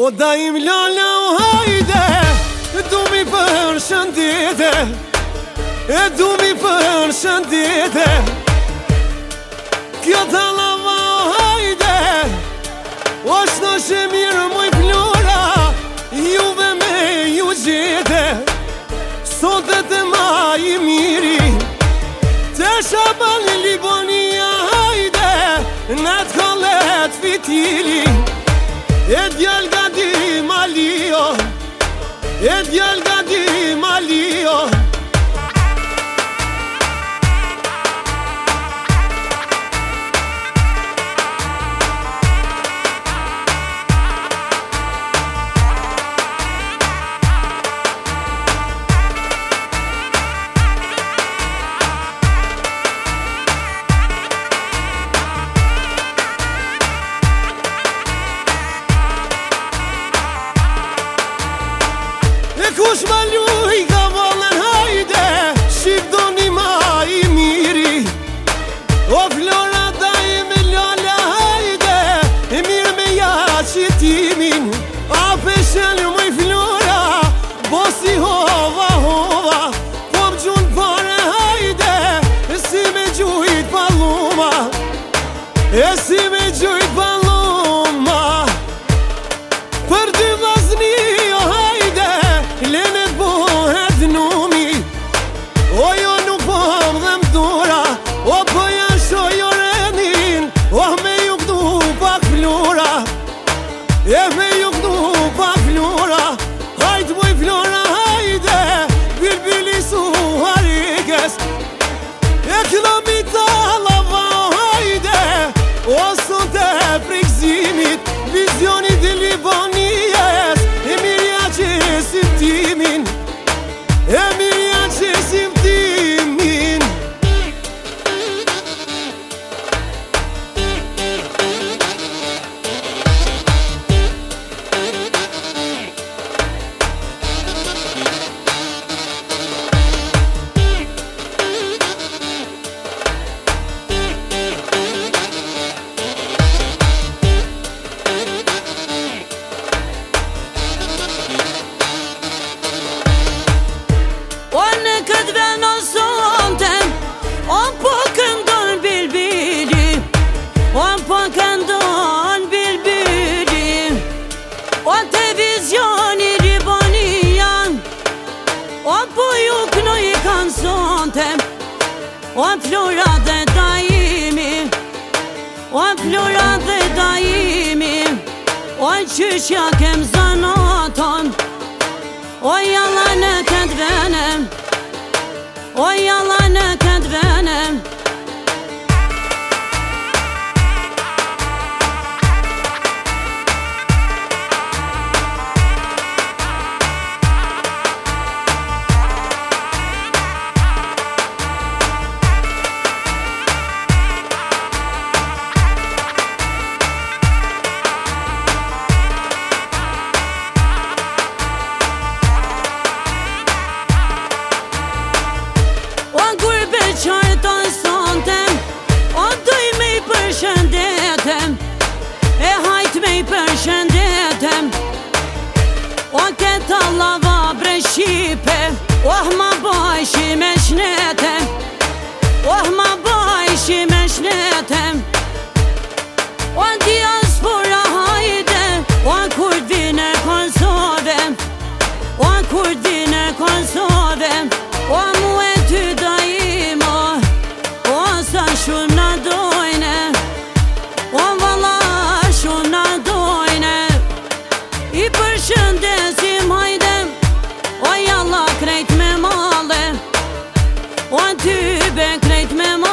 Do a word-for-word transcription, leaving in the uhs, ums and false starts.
O da im lala o hajde, du mi për shëndete, e du mi për shëndete. Kjo talava o hajde, është në shë mirë moj flora, juve me ju gjete. Sotet e ma i miri, të shaban Libonia hajde, në të kollet fitili. E djall gadi malio, e djall gadi malio. Kush ma luj ka vallën hajde, shqip do një ma i miri. O flora da i me lala hajde, e mirë me ja qitimin. A peshen moj flora, bosi hova hova, po m'gjun pare hajde, e si me gjujt paluma, e si me gjujt paluma. Për dy vazni o hajde, lenet bohet numi. O jo nuk po dhe m'dura, o po jasho jo renin, o me ju këtu pak flora, e me ju këtu pak flora. Hajt moj flora hajde, bilbili su harikes, e këdo mi talava hajde, o sot e frikzimit, vizionit e Libonies, e mirja që simtimin, e mirja që simtimin. O flora dhe daimi, o flora dhe daimi, o qyshja kem zanaton, o jalla në këtë venem, o jalla në këtë venem. E hajt me i përshëndetem, o këtë lava bre Shqipe, oh ma bajshi me shnetem, oh ma bajshi me shnetem. O diaspora hajde, o kur t'vine Kosove, o kur t'vine Kosove, o mu e ty daimo, o sa shumë na dojne, o valla shumë na dojne. I përshëndesim hajde, o jalla krejt me male, o ty be krejt me male.